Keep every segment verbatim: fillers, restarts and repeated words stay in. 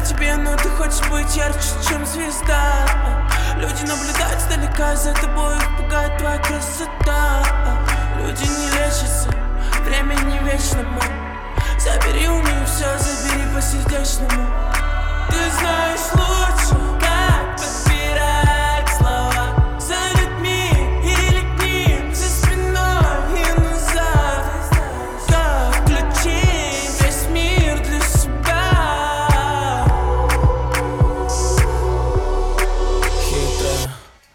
тебе, но ты хочешь быть ярче, чем звезда. Люди наблюдают издалека за тобой, их пугает твоя красота. Люди не лечатся, время не вечно, мам. Забери у них все, забери по-сердечному. Ты знаешь лучше, как подбирать слова. За людьми или к ним, за спиной и назад. Как включить весь мир для себя. Хитрая.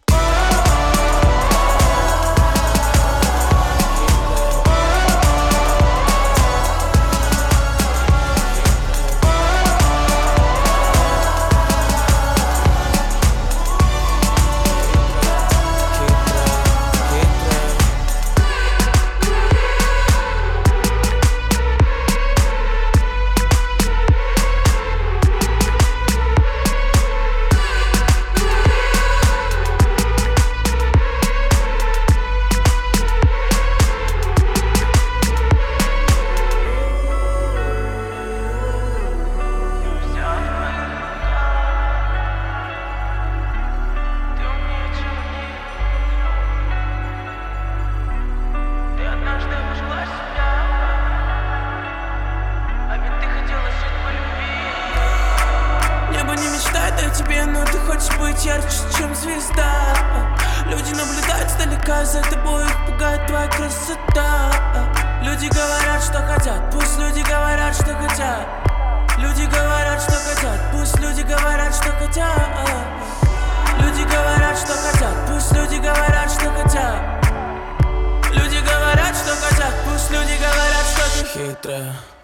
О тебе, но ты хочешь быть ярче, чем звезда. Люди наблюдают издалека за тобой, их пугает твоя красота. Люди говорят, что хотят, пусть люди говорят, что хотят. Люди говорят, что хотят, пусть люди говорят, что хотят. Люди говорят, что хотят, пусть люди говорят, что хотят. Люди говорят, что хотят, пусть люди говорят, что ты хитрая.